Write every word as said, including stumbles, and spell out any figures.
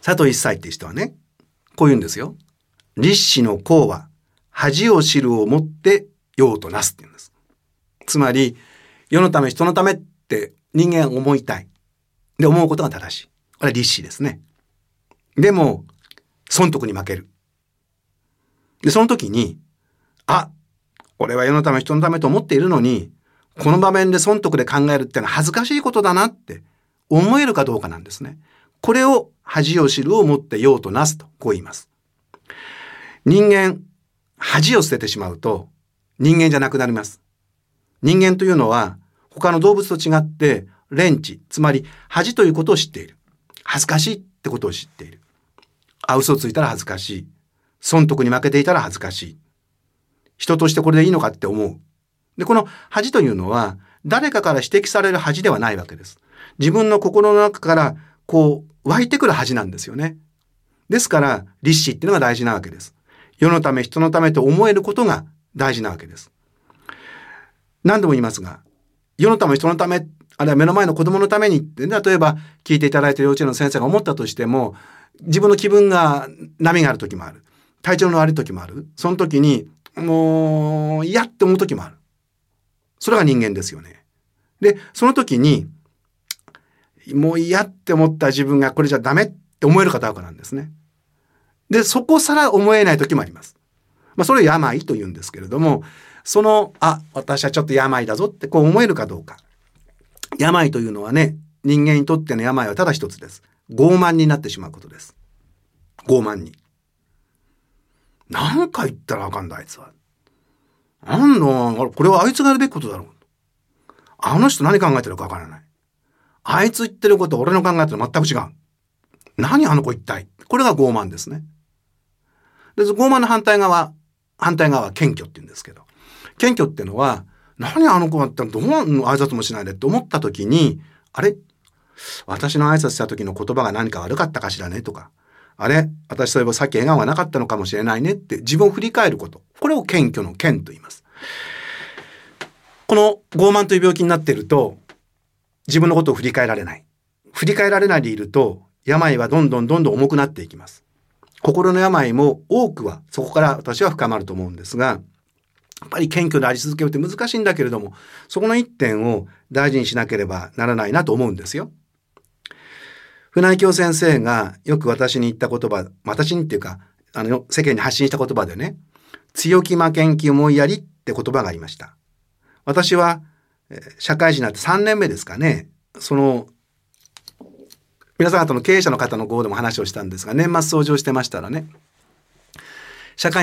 佐藤一斎っていう人はね、こう言うんですよ。立志の功は恥を知るをもって用となすって言うんです。つまり世のため人のためって人間は思いたい。で思うことが正しい。これは立志ですね。でも損得に負ける。でその時に、あ、俺は世のため人のためと思っているのに、この場面で損得で考えるってのは恥ずかしいことだなって思えるかどうかなんですね。これを恥を知るをもって用となすとこう言います。人間、恥を捨ててしまうと人間じゃなくなります。人間というのは他の動物と違って廉恥、つまり恥ということを知っている。恥ずかしいってことを知っている。あ、嘘ついたら恥ずかしい。損得に負けていたら恥ずかしい。人としてこれでいいのかって思う。で、この恥というのは誰かから指摘される恥ではないわけです。自分の心の中からこう湧いてくる恥なんですよね。ですから立志っていうのが大事なわけです。世のため人のためと思えることが大事なわけです。何度も言いますが、世のため人のため、あるいは目の前の子供のためにって、例えば聞いていただいている幼稚園の先生が思ったとしても、自分の気分が波がある時もある。体調の悪い時もある。その時にもう嫌って思う時もある。それが人間ですよね。で、その時にもう嫌って思った自分がこれじゃダメって思えるかどうかなんですね。で、そこさら思えない時もあります。まあ、それを病と言うんですけれども、その、あ、私はちょっと病だぞってこう思えるかどうか。病というのはね、人間にとっての病はただ一つです。傲慢になってしまうことです。傲慢に。何か言ったらあかんだ、あいつは。なんだ、これはあいつがやるべきことだろう。あの人何考えてるかわからない。あいつ言ってること俺の考えてるの全く違う。何あの子一体。これが傲慢ですね。で、傲慢の反対側、反対側は謙虚って言うんですけど。謙虚ってのは、何あの子はどう挨拶もしないでって思った時に、あれ私の挨拶した時の言葉が何か悪かったかしらねとか、あれ私そういえばさっき笑顔がなかったのかもしれないねって自分を振り返ること。これを謙虚の謙と言います。この傲慢という病気になっていると、自分のことを振り返られない。振り返られないでいると、病はどんどんどんどん重くなっていきます。心の病も多くはそこから私は深まると思うんですが、やっぱり謙虚であり続けるって難しいんだけれども、そこの一点を大事にしなければならないなと思うんですよ。船井京先生がよく私に言った言葉、私にっていうか、あの世間に発信した言葉でね、強気負けん気思いやりって言葉がありました。私は社会人になってさんねんめですかね、その皆さん方の経営者の方の号でも話をしたんですが、年末掃除をしてましたらね、社会